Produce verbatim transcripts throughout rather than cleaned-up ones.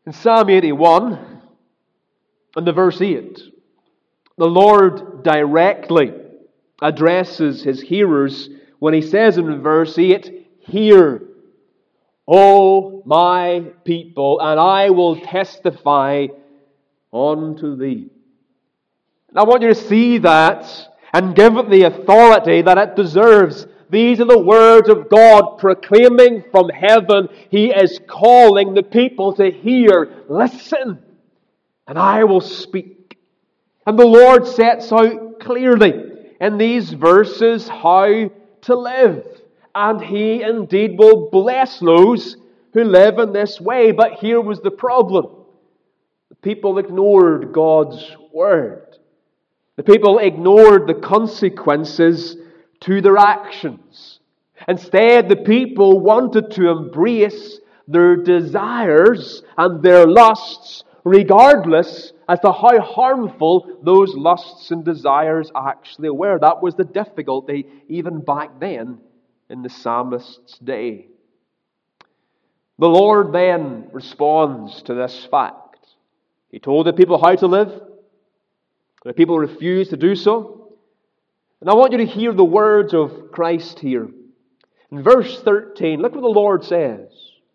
In Psalm eighty-one, and the verse eight, the Lord directly addresses His hearers when He says in verse eight, "Hear, O my people, and I will testify unto thee." And I want you to see that and give it the authority that it deserves. These are the words of God proclaiming from heaven. He is calling the people to hear. Listen, and I will speak. And the Lord sets out clearly in these verses how to live. And He indeed will bless those who live in this way. But here was the problem. The people ignored God's Word. The people ignored the consequences to their actions. Instead, the people wanted to embrace their desires and their lusts, regardless as to how harmful those lusts and desires actually were. That was the difficulty even back then in the psalmist's day. The Lord then responds to this fact. He told the people how to live. The people refused to do so. And I want you to hear the words of Christ here. In verse thirteen, look what the Lord says.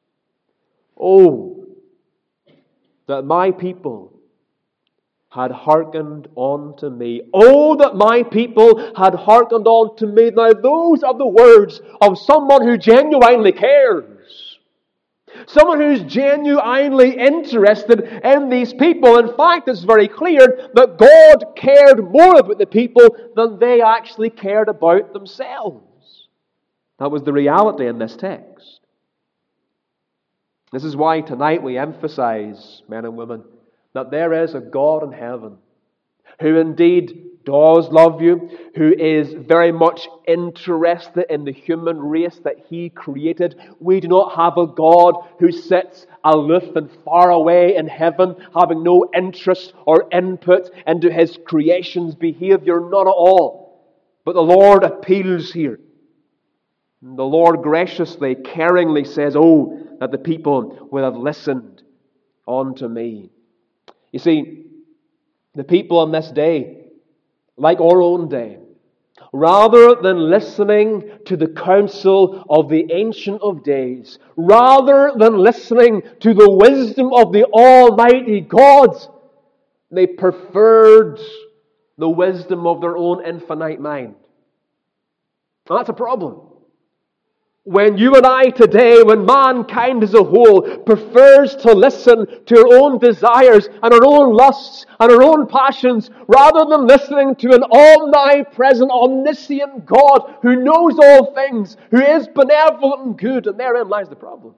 "Oh, that my people had hearkened unto me. Oh, that my people had hearkened unto me." Now, those are the words of someone who genuinely cares. Someone who's genuinely interested in these people. In fact, it's very clear that God cared more about the people than they actually cared about themselves. That was the reality in this text. This is why tonight we emphasize, men and women, that there is a God in heaven who indeed does love you, who is very much interested in the human race that He created. We do not have a God who sits aloof and far away in heaven, having no interest or input into His creation's behavior, not at all. But the Lord appeals here. The Lord graciously, caringly says, "Oh, that the people would have listened unto me." You see, the people on this day, like our own day, rather than listening to the counsel of the Ancient of Days, rather than listening to the wisdom of the Almighty God, they preferred the wisdom of their own infinite mind. And that's a problem. When you and I today, when mankind as a whole prefers to listen to our own desires and our own lusts and our own passions, rather than listening to an omnipresent, omniscient God who knows all things, who is benevolent and good, and therein lies the problem.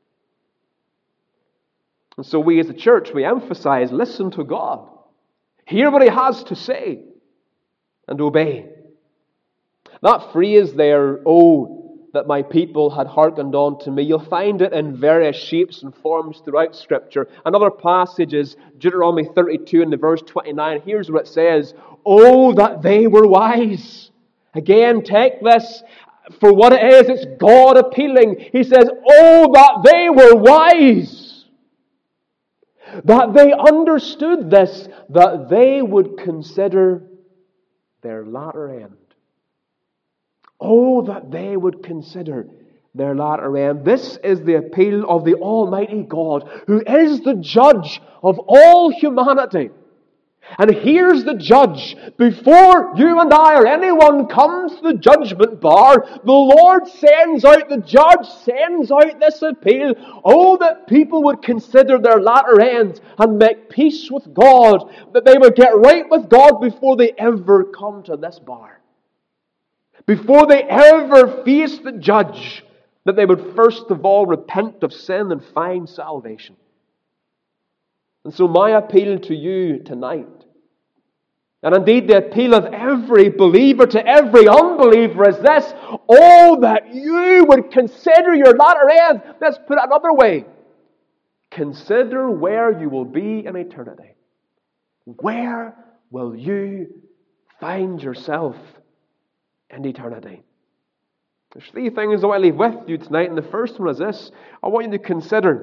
And so we as a church, we emphasize, listen to God. Hear what He has to say and obey. That phrase there, "Oh, that my people had hearkened unto me," you'll find it in various shapes and forms throughout Scripture. Another passage is Deuteronomy thirty-two and the verse twenty-nine. Here's what it says. "Oh, that they were wise." Again, take this for what it is. It's God appealing. He says, "Oh, that they were wise, that they understood this, that they would consider their latter end." Oh, that they would consider their latter end. This is the appeal of the Almighty God, who is the judge of all humanity. And here's the judge. Before you and I or anyone comes to the judgment bar, the Lord sends out, the judge sends out this appeal. Oh, that people would consider their latter end and make peace with God, that they would get right with God before they ever come to this bar. Before they ever face the judge, that they would first of all repent of sin and find salvation. And so my appeal to you tonight, and indeed the appeal of every believer to every unbeliever, is this: oh, that you would consider your latter end. Let's put it another way. Consider where you will be in eternity. Where will you find yourself in eternity? There's three things I want to leave with you tonight, and the first one is this. I want you to consider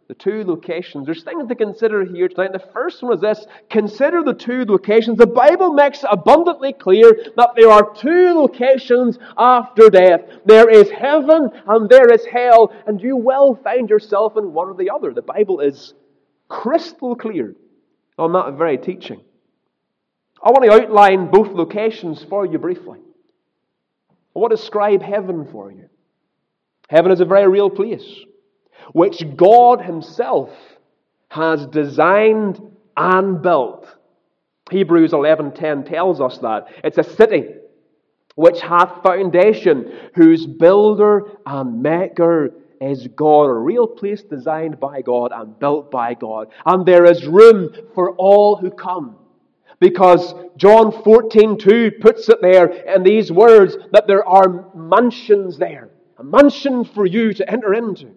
The two locations. There's things to consider here tonight. The first one is this. Consider the two locations. The Bible makes it abundantly clear that there are two locations after death. There is heaven and there is hell. And you will find yourself in one or the other. The Bible is crystal clear on that very teaching. I want to outline both locations for you briefly. I want to describe heaven for you. Heaven is a very real place, which God Himself has designed and built. Hebrews eleven ten tells us that. It's a city which hath foundation, whose builder and maker is God. A real place designed by God and built by God. And there is room for all who come. Because John fourteen two puts it there in these words that there are mansions there. A mansion for you to enter into.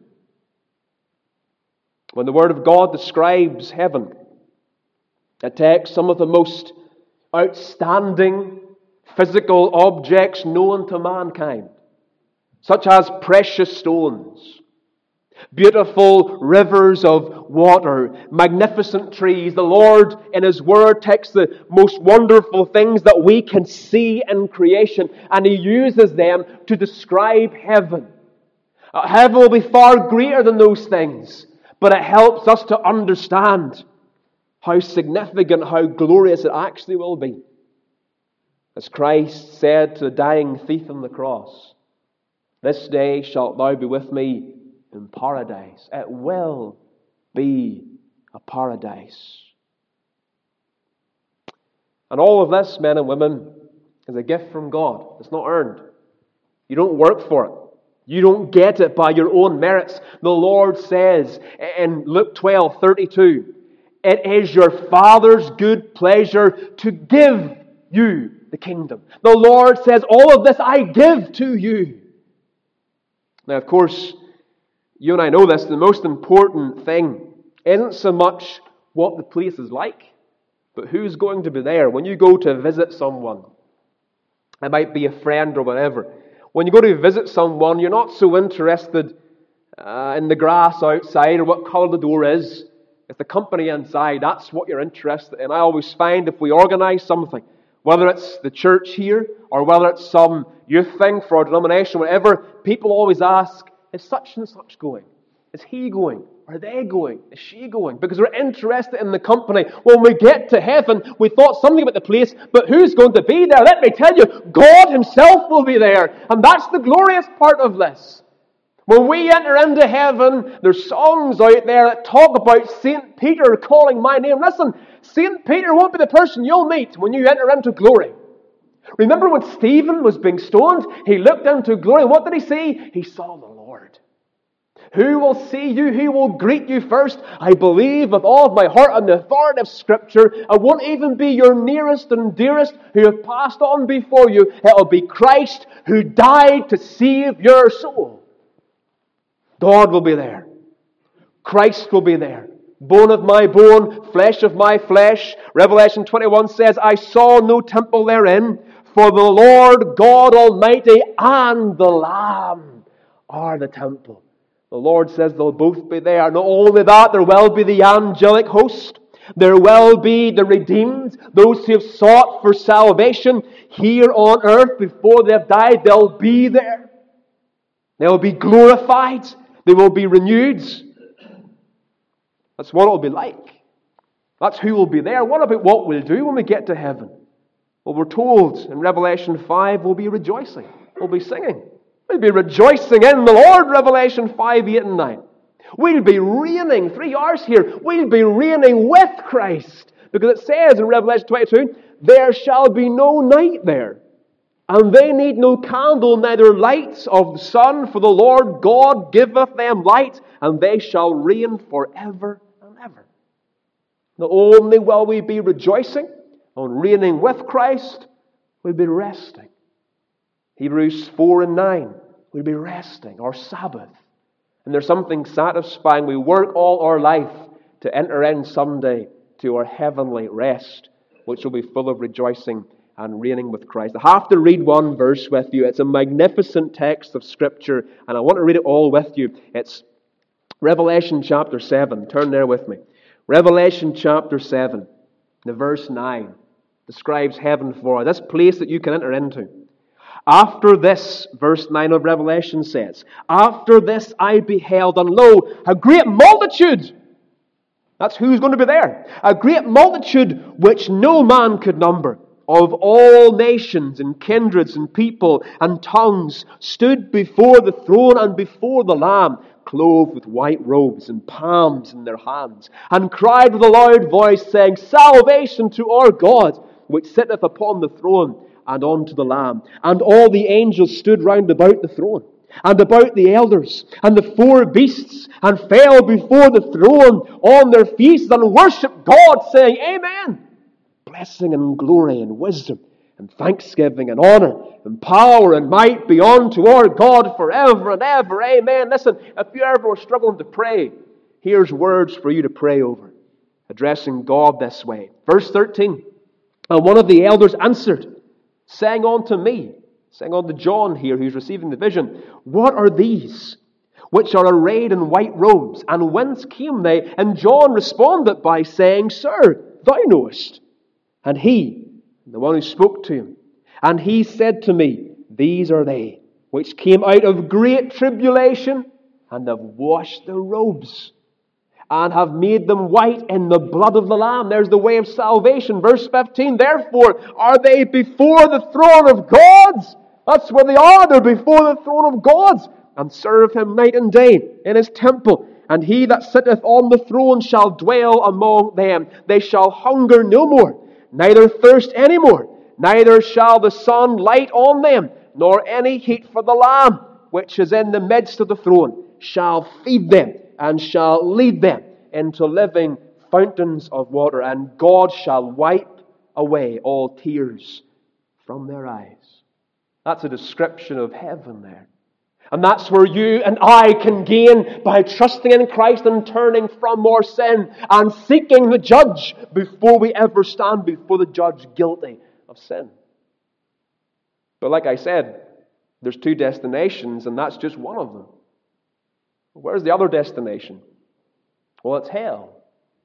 When the Word of God describes heaven, it takes some of the most outstanding physical objects known to mankind, such as precious stones, beautiful rivers of water, magnificent trees. The Lord, in His Word, takes the most wonderful things that we can see in creation, and He uses them to describe heaven. Uh, heaven will be far greater than those things. But it helps us to understand how significant, how glorious it actually will be. As Christ said to the dying thief on the cross, "This day shalt thou be with me in paradise." It will be a paradise. And all of this, men and women, is a gift from God. It's not earned. You don't work for it. You don't get it by your own merits. The Lord says in Luke twelve thirty-two, "It is your Father's good pleasure to give you the kingdom." The Lord says, all of this I give to you. Now, of course, you and I know this. The most important thing isn't so much what the place is like, but who's going to be there. When you go to visit someone, it might be a friend or whatever. When you go to visit someone, you're not so interested uh, in the grass outside or what colour the door is. It's the company inside. That's what you're interested in. I always find if we organise something, whether it's the church here or whether it's some youth thing for a denomination, whatever, people always ask, is such and such going? Is he going? Are they going? Is she going? Because we're interested in the company. When we get to heaven, we thought something about the place, but who's going to be there? Let me tell you, God Himself will be there. And that's the glorious part of this. When we enter into heaven, there's songs out there that talk about Saint Peter calling my name. Listen, Saint Peter won't be the person you'll meet when you enter into glory. Remember when Stephen was being stoned? He looked into glory, and what did he see? He saw the Lord. Who will see you? Who will greet you first? I believe with all of my heart on the authority of Scripture, it won't even be your nearest and dearest who have passed on before you. It will be Christ who died to save your soul. God will be there. Christ will be there. Bone of my bone, flesh of my flesh. Revelation twenty-one says, I saw no temple therein, for the Lord God Almighty and the Lamb are the temple. The Lord says they'll both be there. Not only that, there will be the angelic host. There will be the redeemed, those who have sought for salvation here on earth before they have died. They'll be there. They'll be glorified. They will be renewed. That's what it will be like. That's who will be there. What about what we'll do when we get to heaven? Well, we're told in Revelation five, we'll be rejoicing. We'll be singing. We'll be rejoicing in the Lord, Revelation five, eight and nine. We'll be reigning, three R's here, we'll be reigning with Christ. Because it says in Revelation twenty-two, there shall be no night there. And they need no candle, neither light of the sun, for the Lord God giveth them light, and they shall reign forever and ever. Not only will we be rejoicing on reigning with Christ, we'll be resting. Hebrews four and nine, we'll be resting, our Sabbath. And there's something satisfying. We work all our life to enter in someday to our heavenly rest, which will be full of rejoicing and reigning with Christ. I have to read one verse with you. It's a magnificent text of Scripture, and I want to read it all with you. It's Revelation chapter seven. Turn there with me. Revelation chapter seven, the verse nine, describes heaven for us, this place that you can enter into. After this, verse nine of Revelation says, after this I beheld, and lo, a great multitude. That's who's going to be there. A great multitude which no man could number, of all nations and kindreds and people and tongues, stood before the throne and before the Lamb, clothed with white robes and palms in their hands, and cried with a loud voice, saying, Salvation to our God, which sitteth upon the throne, and unto the Lamb. And all the angels stood round about the throne, and about the elders, and the four beasts, and fell before the throne on their faces, and worshipped God, saying, Amen. Blessing and glory and wisdom and thanksgiving and honor and power and might be unto our God forever and ever. Amen. Listen, if you ever were struggling to pray, here's words for you to pray over, addressing God this way. Verse thirteen, and one of the elders answered, saying unto me, saying unto John here, who's receiving the vision, What are these which are arrayed in white robes, and whence came they? And John responded by saying, Sir, thou knowest. And he, the one who spoke to him, and he said to me, These are they which came out of great tribulation, and have washed their robes, and have made them white in the blood of the Lamb. There's the way of salvation. Verse fifteen, Therefore are they before the throne of God. That's where they are. They're before the throne of God, and serve him night and day in his temple. And he that sitteth on the throne shall dwell among them. They shall hunger no more, neither thirst any more, neither shall the sun light on them, nor any heat, for the Lamb, which is in the midst of the throne, shall feed them, and shall lead them into living fountains of water, and God shall wipe away all tears from their eyes. That's a description of heaven there. And that's where you and I can gain by trusting in Christ and turning from our sin and seeking the judge before we ever stand before the judge guilty of sin. But like I said, there's two destinations, and that's just one of them. Where's the other destination? Well, it's hell.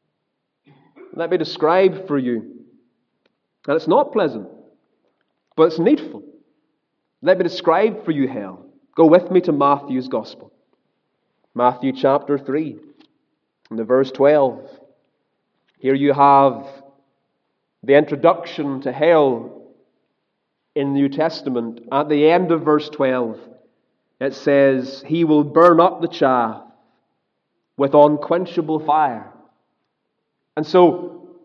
Let me describe for you. And it's not pleasant, but it's needful. Let me describe for you hell. Go with me to Matthew's Gospel. Matthew chapter three, and the verse twelve. Here you have the introduction to hell in the New Testament. At the end of verse twelve, it says, He will burn up the chaff with unquenchable fire. And so,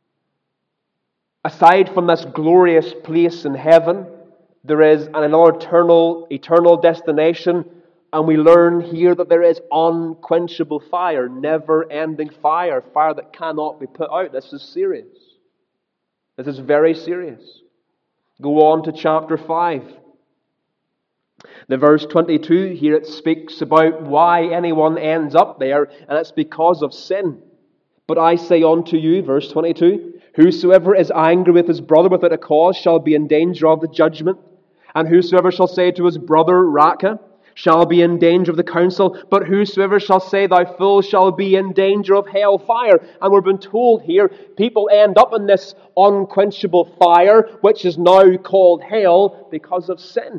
aside from this glorious place in heaven, there is an eternal, eternal destination, and we learn here that there is unquenchable fire, never-ending fire, fire that cannot be put out. This is serious. This is very serious. Go on to chapter five. The verse twenty-two, here it speaks about why anyone ends up there, and it's because of sin. But I say unto you, verse twenty-two, Whosoever is angry with his brother without a cause shall be in danger of the judgment. And whosoever shall say to his brother, Raca, shall be in danger of the council. But whosoever shall say, Thou fool, shall be in danger of hell fire. And we're being told here, people end up in this unquenchable fire, which is now called hell because of sin.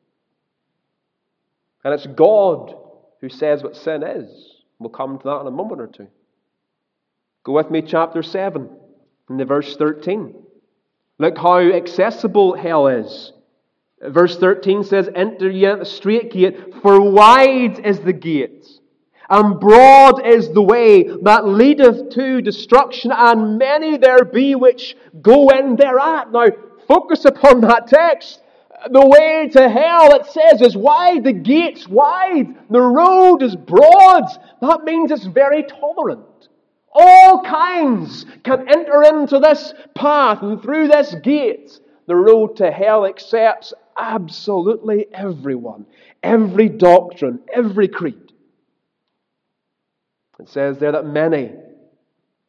And it's God who says what sin is. We'll come to that in a moment or two. Go with me, chapter seven, in the verse thirteen. Look how accessible hell is. Verse thirteen says, Enter ye at the straight gate, for wide is the gate, and broad is the way that leadeth to destruction, and many there be which go in thereat. Now, focus upon that text. The way to hell, it says, is wide. The gate's wide. The road is broad. That means it's very tolerant. All kinds can enter into this path and through this gate. The road to hell accepts absolutely everyone, every doctrine, every creed. It says there that many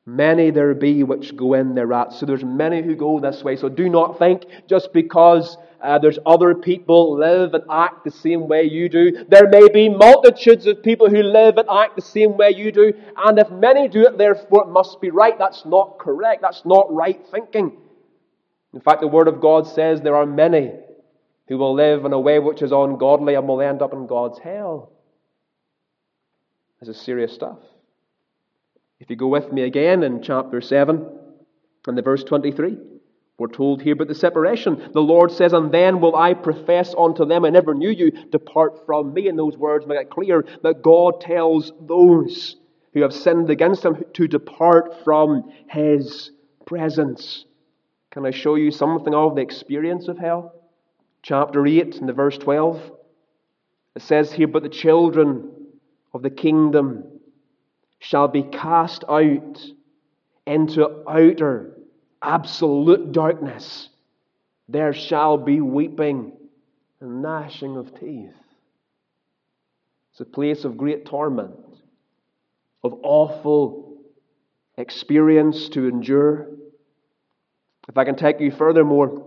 Many there be which go in thereat. So there's many who go this way. So do not think just because uh, there's other people live and act the same way you do. There may be multitudes of people who live and act the same way you do. And if many do it, therefore it must be right. That's not correct. That's not right thinking. In fact, the Word of God says there are many who will live in a way which is ungodly and will end up in God's hell. This is serious stuff. If you go with me again in chapter seven and the verse twenty-three, we're told here about the separation. The Lord says, and then will I profess unto them, I never knew you, depart from me. And those words make it clear that God tells those who have sinned against Him to depart from His presence. Can I show you something of the experience of hell? Chapter eight and the verse twelve. It says here, but the children of the kingdom shall be cast out into outer, absolute darkness. There shall be weeping and gnashing of teeth. It's a place of great torment, of awful experience to endure. If I can take you furthermore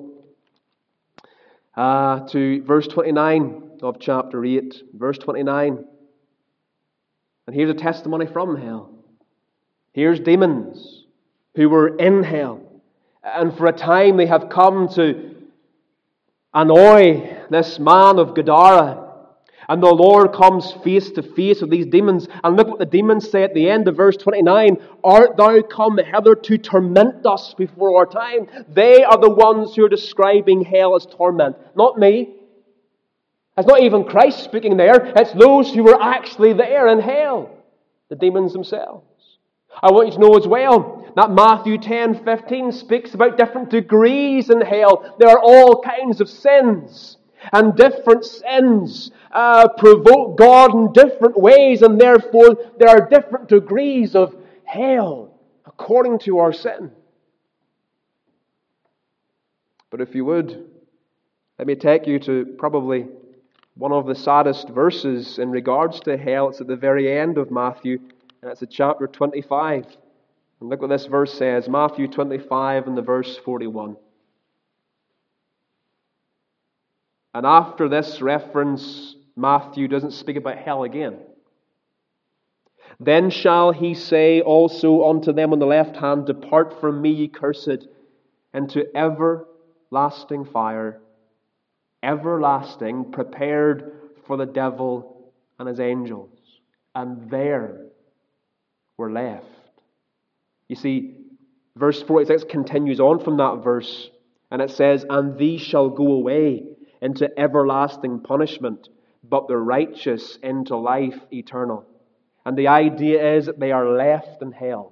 uh, to verse twenty-nine of chapter eight. Verse twenty-nine. And here's a testimony from hell. Here's demons who were in hell. And for a time they have come to annoy this man of Gadara. And the Lord comes face to face with these demons. And look what the demons say at the end of verse twenty-nine. Art thou come hither to torment us before our time? They are the ones who are describing hell as torment. Not me. It's not even Christ speaking there. It's those who were actually there in hell. The demons themselves. I want you to know as well that Matthew ten fifteen speaks about different degrees in hell. There are all kinds of sins. And different sins uh, provoke God in different ways. And therefore there are different degrees of hell according to our sin. But if you would, let me take you to probably one of the saddest verses in regards to hell. It's at the very end of Matthew, and it's at chapter twenty-five. And look what this verse says, Matthew twenty-five and the verse forty-one. And after this reference, Matthew doesn't speak about hell again. Then shall he say also unto them on the left hand, depart from me, ye cursed, into everlasting fire, everlasting, prepared for the devil and his angels. And there we're left. You see, verse forty-six continues on from that verse, and it says, and these shall go away into everlasting punishment, but the righteous into life eternal. And the idea is that they are left in hell.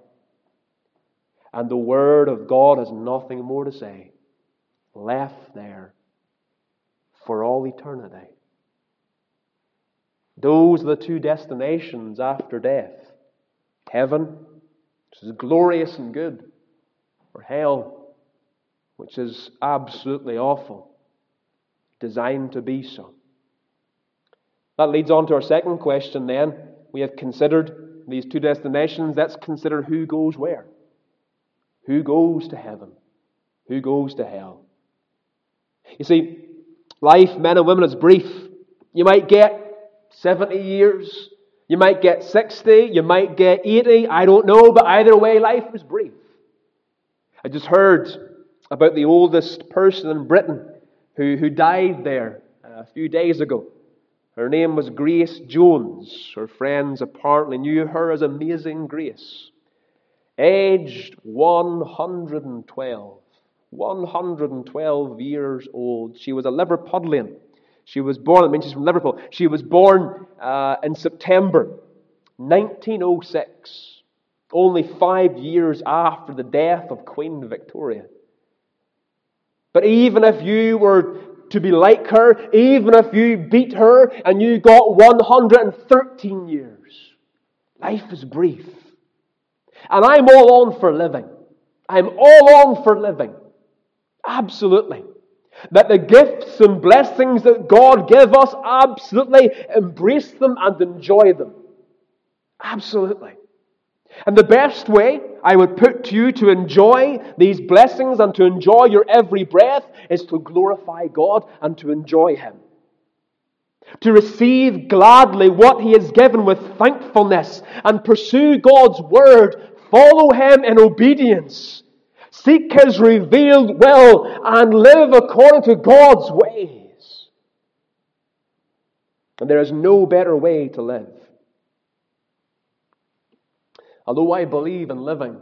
And the Word of God has nothing more to say. Left there for all eternity. Those are the two destinations after death. Heaven, which is glorious and good, or hell, which is absolutely awful, designed to be so. That leads on to our second question then. We have considered these two destinations. Let's consider who goes where. Who goes to heaven? Who goes to hell? You see, life, men and women, is brief. You might get seventy years. You might get sixty. You might get eighty. I don't know. But either way, life is brief. I just heard about the oldest person in Britain who, who died there a few days ago. Her name was Grace Jones. Her friends apparently knew her as Amazing Grace. Aged one hundred twelve. one hundred twelve years old. She was a Liverpudlian. She was born, I mean, she's from Liverpool. She was born uh, in September nineteen oh six. Only five years after the death of Queen Victoria. But even if you were to be like her, even if you beat her and you got one hundred thirteen years, life is brief. And I'm all on for living. I'm all on for living. Absolutely. That the gifts and blessings that God give us, absolutely embrace them and enjoy them. Absolutely. And the best way I would put to you to enjoy these blessings and to enjoy your every breath is to glorify God and to enjoy Him. To receive gladly what He has given with thankfulness and pursue God's Word. Follow Him in obedience. Seek His revealed will and live according to God's ways. And there is no better way to live. Although I believe in living,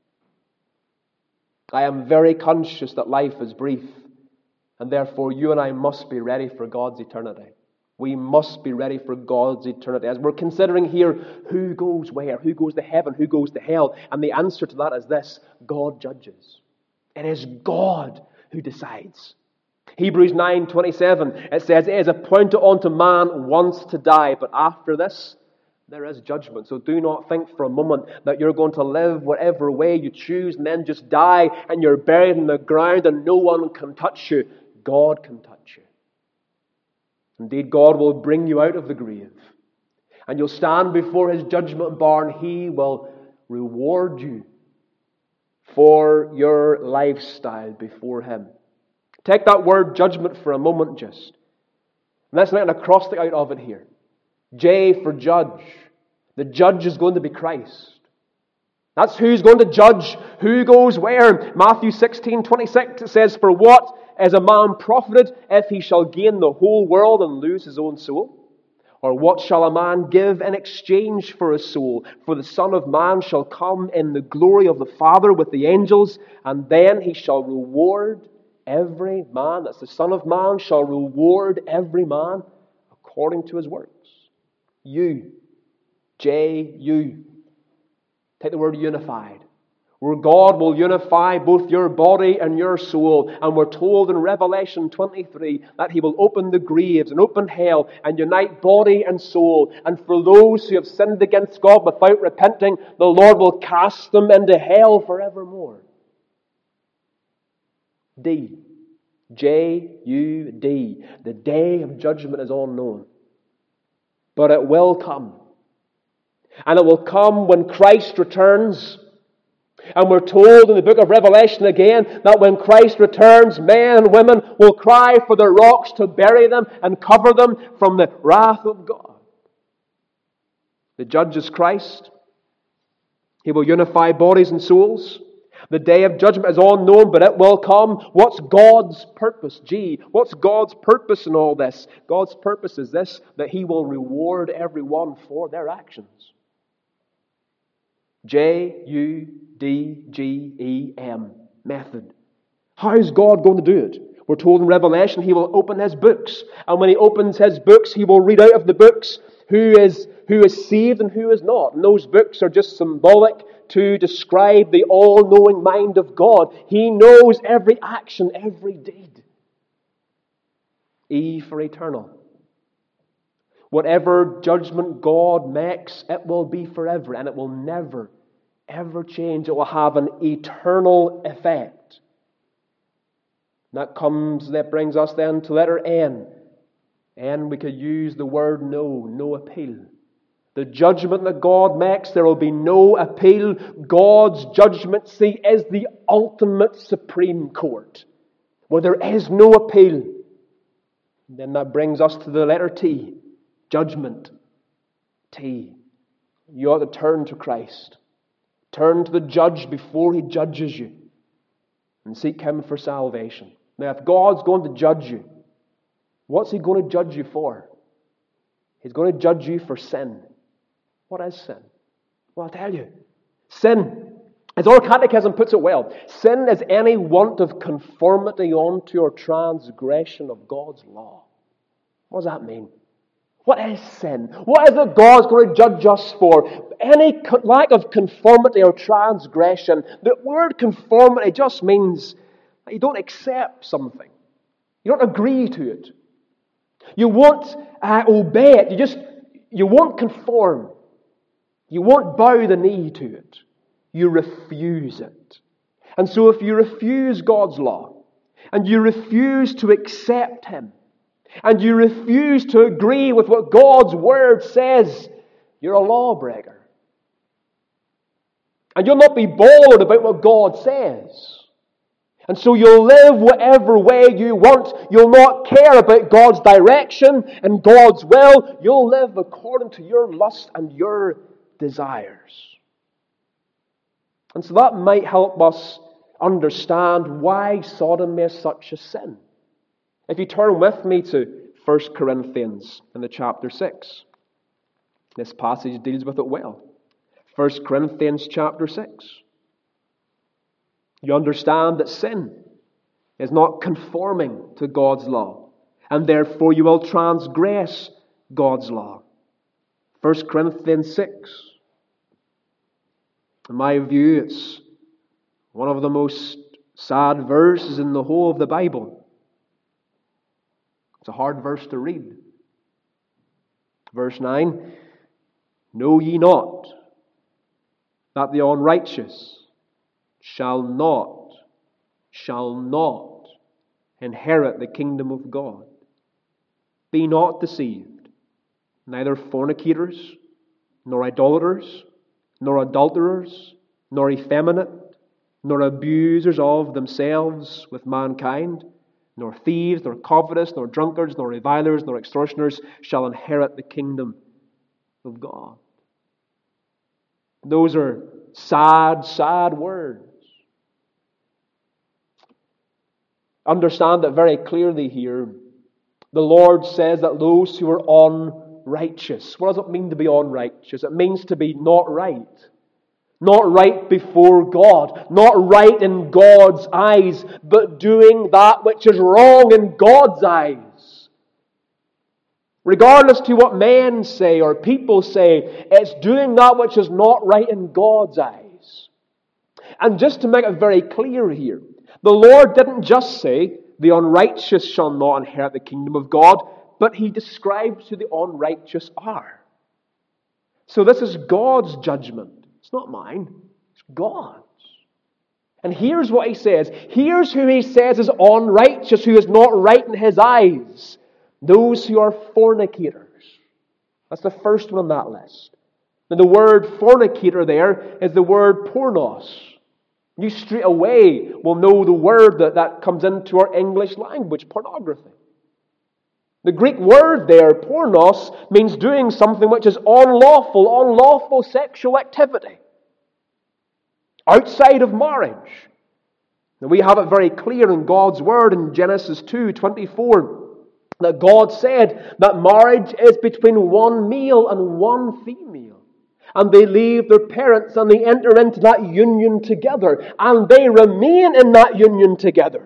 I am very conscious that life is brief, and therefore you and I must be ready for God's eternity. We must be ready for God's eternity. As we're considering here, who goes where? Who goes to heaven? Who goes to hell? And the answer to that is this: God judges. It is God who decides. Hebrews nine twenty-seven, it says, it is appointed unto man once to die, but after this, there is judgment. So do not think for a moment that you're going to live whatever way you choose and then just die and you're buried in the ground and no one can touch you. God can touch you. Indeed, God will bring you out of the grave and you'll stand before His judgment bar and He will reward you for your lifestyle before Him. Take that word judgment for a moment just. And let's make an acrostic out of it here. J for judge. The judge is going to be Christ. That's who's going to judge who goes where. Matthew sixteen twenty-six, it says, for what is a man profited if he shall gain the whole world and lose his own soul? Or what shall a man give in exchange for his soul? For the Son of Man shall come in the glory of the Father with the angels, and then He shall reward every man. That's the Son of Man shall reward every man according to his works. You, J U. Take the word unified. Where God will unify both your body and your soul. And we're told in Revelation twenty-three that He will open the graves and open hell and unite body and soul. And for those who have sinned against God without repenting, the Lord will cast them into hell forevermore. D. J U D. The day of judgment is unknown. But it will come. And it will come when Christ returns. And we're told in the book of Revelation again that when Christ returns, men and women will cry for the rocks to bury them and cover them from the wrath of God. The judge is Christ. He will unify bodies and souls. The day of judgment is unknown, but it will come. What's God's purpose? G. What's God's purpose in all this? God's purpose is this, that He will reward everyone for their actions. J U D G E M. Method. How is God going to do it? We're told in Revelation He will open His books. And when He opens His books, He will read out of the books who is, who is saved and who is not. And those books are just symbolic to describe the all-knowing mind of God. He knows every action, every deed. E for eternal. Whatever judgment God makes, it will be forever, and it will never, ever change. It will have an eternal effect. That comes, that brings us then to letter N. N, we could use the word no, no appeal. The judgment that God makes, there will be no appeal. God's judgment, see, is the ultimate supreme court, where there is no appeal. And then that brings us to the letter T. Judgment. T. You ought to turn to Christ. Turn to the judge before He judges you. And seek Him for salvation. Now, if God's going to judge you, what's He going to judge you for? He's going to judge you for sin. What is sin? Well, I'll tell you. Sin, as our catechism puts it well, sin is any want of conformity unto or transgression of God's law. What does that mean? What is sin? What is it God's going to judge us for? Any co- lack of conformity or transgression. The word conformity just means that you don't accept something. You don't agree to it. You won't uh, obey it. You just, you won't conform. You won't bow the knee to it. You refuse it. And so if you refuse God's law, and you refuse to accept Him, and you refuse to agree with what God's Word says, you're a lawbreaker. And you'll not be bothered about what God says. And so you'll live whatever way you want. You'll not care about God's direction and God's will. You'll live according to your lust and your desires. And so that might help us understand why sodomy is such a sin. If you turn with me to First Corinthians in the chapter six. This passage deals with it well. First Corinthians chapter six. You understand that sin is not conforming to God's law, and therefore you will transgress God's law. First Corinthians six. In my view, it's one of the most sad verses in the whole of the Bible. It's a hard verse to read. Verse nine. Know ye not that the unrighteous shall not, shall not inherit the kingdom of God? Be not deceived. Neither fornicators, nor idolaters, nor adulterers, nor effeminate, nor abusers of themselves with mankind, nor thieves, nor covetous, nor drunkards, nor revilers, nor extortioners shall inherit the kingdom of God. Those are sad, sad words. Understand that very clearly here. The Lord says that those who are unrighteous. What does it mean to be unrighteous? It means to be not right. Not right before God. Not right in God's eyes, but doing that which is wrong in God's eyes. Regardless to what men say or people say, it's doing that which is not right in God's eyes. And just to make it very clear here, the Lord didn't just say, the unrighteous shall not inherit the kingdom of God, but He describes who the unrighteous are. So this is God's judgment. It's not mine. It's God's. And here's what He says. Here's who He says is unrighteous, who is not right in His eyes. Those who are fornicators. That's the first one on that list. Now the word fornicator there is the word pornos. You straight away will know the word that, that comes into our English language, pornography. The Greek word there, pornos, means doing something which is unlawful, unlawful sexual activity. Outside of marriage. Now we have it very clear in God's word in Genesis two twenty-four. That God said that marriage is between one male and one female. And they leave their parents and they enter into that union together. And they remain in that union together.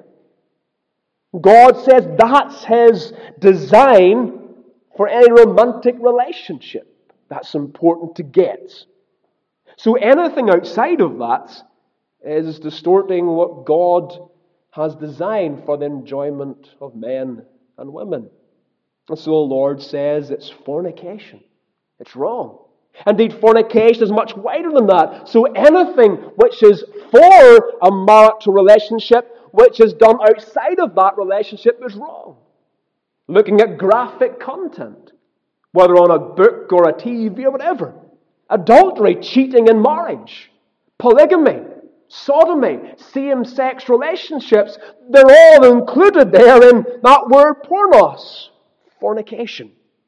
God says that's His design for any romantic relationship. That's important to get. So anything outside of that is distorting what God has designed for the enjoyment of men and women. And so the Lord says it's fornication. It's wrong. Indeed, fornication is much wider than that. So anything which is for a marital relationship, which is done outside of that relationship, is wrong. Looking at graphic content, whether on a book or a T V or whatever. Adultery, cheating in marriage, polygamy, sodomy, same-sex relationships, they're all included there in that word pornos, fornication.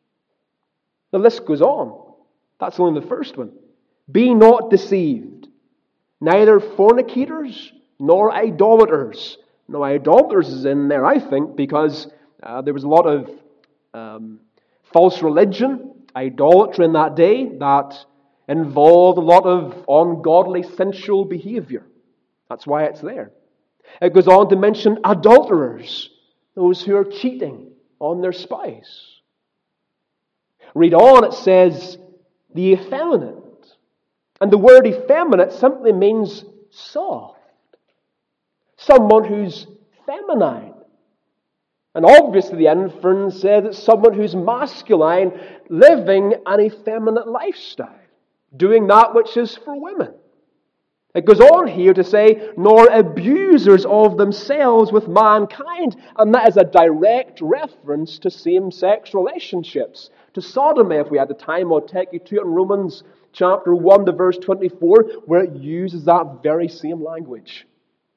The list goes on. That's only the first one. Be not deceived. Neither fornicators nor idolaters. Now, idolaters is in there, I think, because uh, there was a lot of um, false religion, idolatry in that day that involved a lot of ungodly sensual behavior. That's why it's there. It goes on to mention adulterers, those who are cheating on their spouse. Read on, it says, the effeminate. And the word effeminate simply means soft. Someone who's feminine. And obviously the inference says it's someone who's masculine, living an effeminate lifestyle. Doing that which is for women. It goes on here to say, nor abusers of themselves with mankind. And that is a direct reference to same-sex relationships. To sodomy, if we had the time, I'll take you to it in Romans chapter one to verse twenty-four, where it uses that very same language.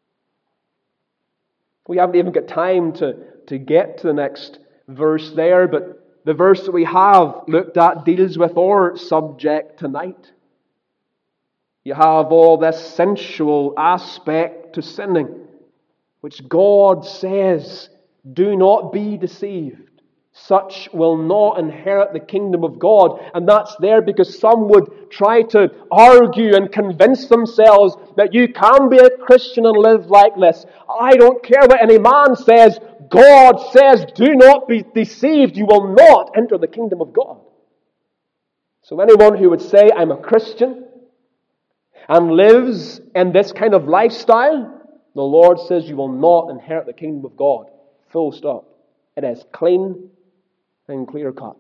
We haven't even got time to, to get to the next verse there, but the verse that we have looked at deals with our subject tonight. You have all this sensual aspect to sinning, which God says, do not be deceived. Such will not inherit the kingdom of God. And that's there because some would try to argue and convince themselves that you can be a Christian and live like this. I don't care what any man says. God says, do not be deceived. You will not enter the kingdom of God. So anyone who would say, I'm a Christian, and lives in this kind of lifestyle, the Lord says you will not inherit the kingdom of God. Full stop. It is clean and clear cut.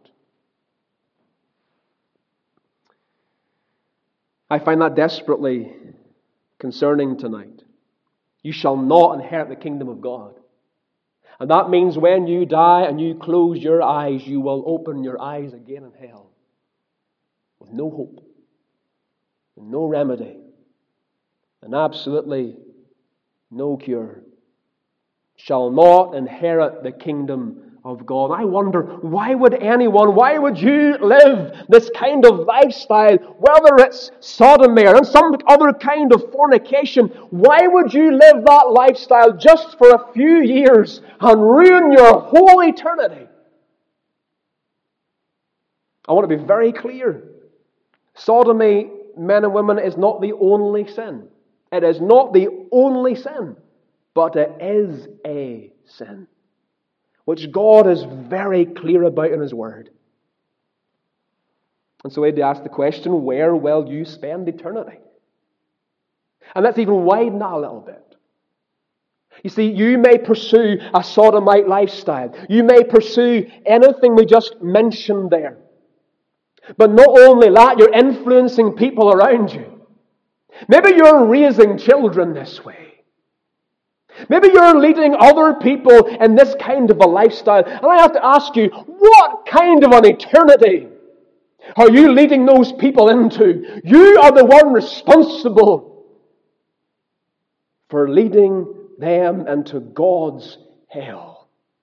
I find that desperately concerning tonight. You shall not inherit the kingdom of God. And that means when you die and you close your eyes, you will open your eyes again in hell. With no hope. With no remedy. And absolutely no cure. Shall not inherit the kingdom of God. I wonder, why would anyone, why would you live this kind of lifestyle, whether it's sodomy or some other kind of fornication? Why would you live that lifestyle just for a few years and ruin your whole eternity? I want to be very clear. Sodomy, men and women, is not the only sin. It is not the only sin, but it is a sin, which God is very clear about in His Word. And so we had to ask the question, where will you spend eternity? And let's even widen that a little bit. You see, you may pursue a sodomite lifestyle. You may pursue anything we just mentioned there. But not only that, you're influencing people around you. Maybe you're raising children this way. Maybe you're leading other people in this kind of a lifestyle. And I have to ask you, what kind of an eternity are you leading those people into? You are the one responsible for leading them into God's hell.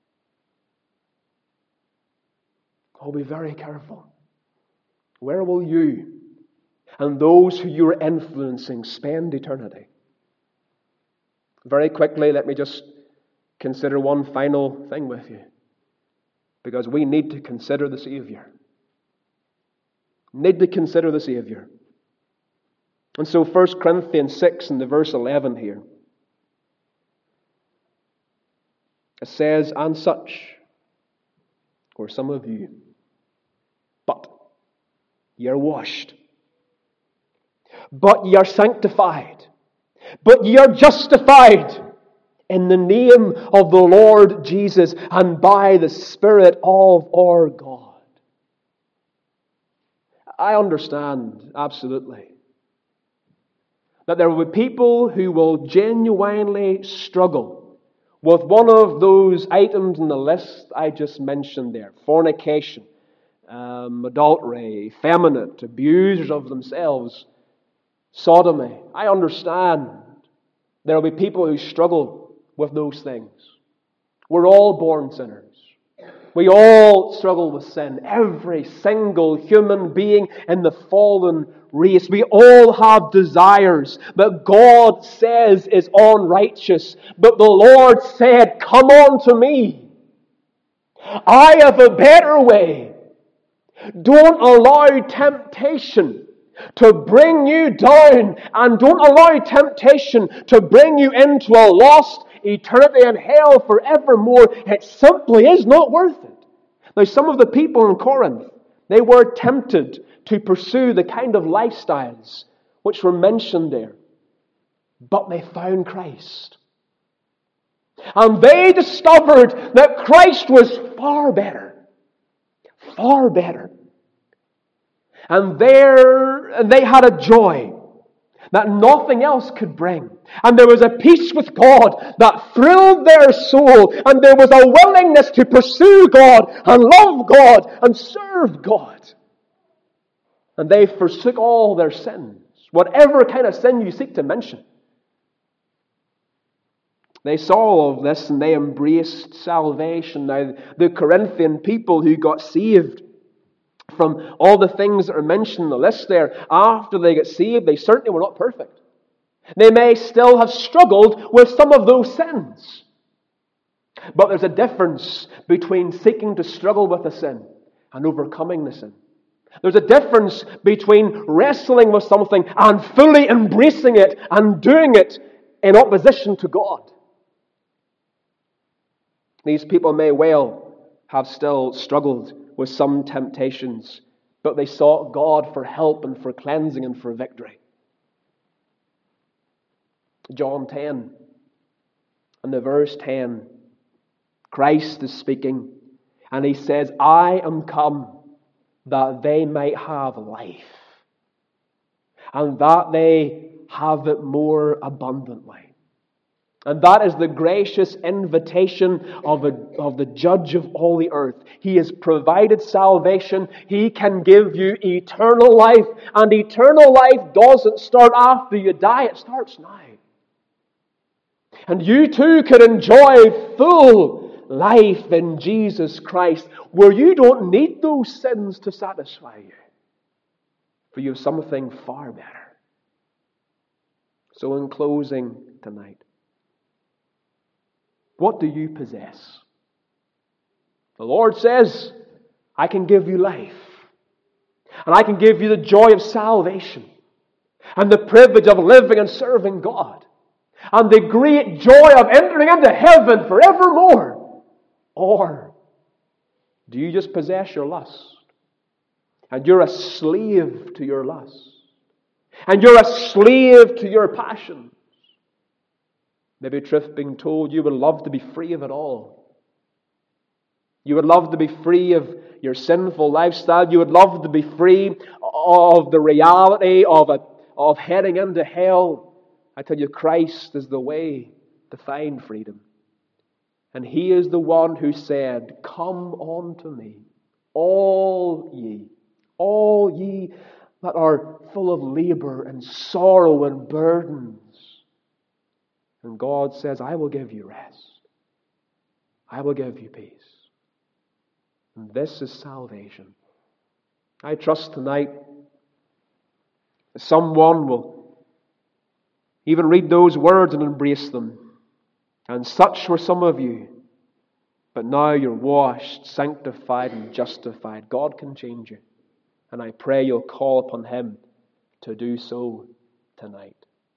Oh, be very careful. Where will you and those who you're influencing spend eternity? Very quickly, let me just consider one final thing with you. Because we need to consider the Savior. Need to consider the Savior. And so First Corinthians six and the verse eleven here. It says, and such, or some of you, but ye are washed, but ye are sanctified, but ye are justified in the name of the Lord Jesus and by the Spirit of our God. I understand, absolutely, that there will be people who will genuinely struggle with one of those items in the list I just mentioned there. Fornication, um, adultery, effeminate, abusers of themselves, sodomy. I understand there will be people who struggle with those things. We're all born sinners. We all struggle with sin. Every single human being in the fallen race. We all have desires that God says is unrighteous. But the Lord said, come on to me. I have a better way. Don't allow temptation to bring you down, and don't allow temptation to bring you into a lost eternity in hell forevermore. It simply is not worth it. Now, some of the people in Corinth, they were tempted to pursue the kind of lifestyles which were mentioned there, but they found Christ. And they discovered that Christ was far better. Far better. And there they had a joy that nothing else could bring. And there was a peace with God that thrilled their soul. And there was a willingness to pursue God and love God and serve God. And they forsook all their sins, whatever kind of sin you seek to mention. They saw all of this and they embraced salvation. Now, the Corinthian people who got saved from all the things that are mentioned in the list there, after they got saved, they certainly were not perfect. They may still have struggled with some of those sins. But there's a difference between seeking to struggle with a sin and overcoming the sin. There's a difference between wrestling with something and fully embracing it and doing it in opposition to God. These people may well have still struggled with some temptations, but they sought God for help and for cleansing and for victory. John ten and the verse ten, Christ is speaking, and He says, I am come that they might have life, and that they have it more abundantly. And that is the gracious invitation of, a, of the Judge of all the earth. He has provided salvation. He can give you eternal life. And eternal life doesn't start after you die. It starts now. And you too can enjoy full life in Jesus Christ, where you don't need those sins to satisfy you. For you have something far better. So in closing tonight, what do you possess? The Lord says, I can give you life. And I can give you the joy of salvation. And the privilege of living and serving God. And the great joy of entering into heaven forevermore. Or do you just possess your lust? And you're a slave to your lust. And you're a slave to your passion. Maybe, truth being told, you would love to be free of it all. You would love to be free of your sinful lifestyle. You would love to be free of the reality of, a, of heading into hell. I tell you, Christ is the way to find freedom. And He is the one who said, come unto me, all ye, all ye that are full of labor and sorrow and burdens. And God says, I will give you rest. I will give you peace. And this is salvation. I trust tonight that someone will even read those words and embrace them. And such were some of you. But now you're washed, sanctified, and justified. God can change you. And I pray you'll call upon Him to do so tonight.